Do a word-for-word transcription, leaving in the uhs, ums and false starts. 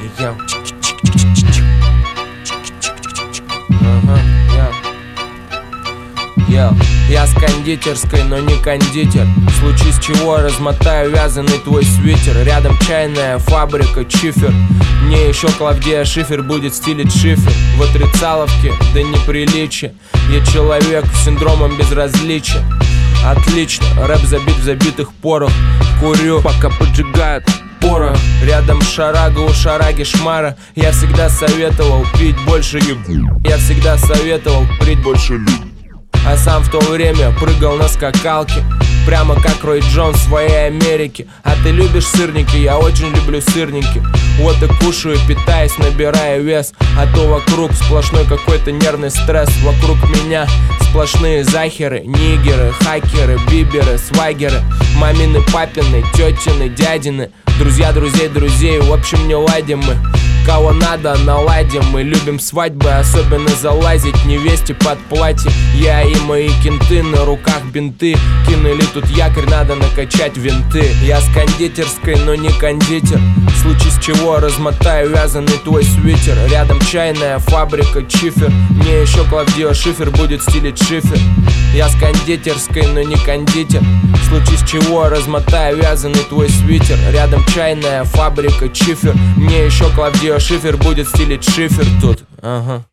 Йоу. Ага, йоу. Йоу. Я с кондитерской, но не кондитер. В случае с чего размотаю вязаный твой свитер. Рядом чайная фабрика, чифер. Мне еще Клавдия Шифер будет стилить шифер. В отрицаловке, да неприличие. Я человек с синдромом безразличия. Отлично, рэп забит в забитых порах. Курю, пока поджигают порох. Рядом шарага, у шараги шмара. Я всегда советовал пить больше люб. Я всегда советовал пить больше люб. А сам в то время прыгал на скакалке, прямо как Рой Джонс в своей Америке. А ты любишь сырники? Я очень люблю сырники. Вот и кушаю, питаюсь, набирая вес. А то вокруг сплошной какой-то нервный стресс. Вокруг меня сплошные захеры, нигеры, хакеры, биберы, свагеры, мамины, папины, тетины, дядины. Друзья друзей друзей, в общем не ладим мы. Кого надо, наладим. Мы любим свадьбы, особенно залазить невесте под платье. Я и мои кенты, на руках бинты. Кинули тут якорь, надо накачать винты. Я с кондитерской, но не кондитер. В случае с чего размотаю вязаный твой свитер. Рядом чайная фабрика, чифер. Мне еще Клавдия Шифер будет стилить шифер. Я с кондитерской, но не кондитер. В случае с чего размотаю вязаный твой свитер. Рядом чайная фабрика, чифер. Мне еще Клавдия Шифер будет стилить шифер тут. Ага.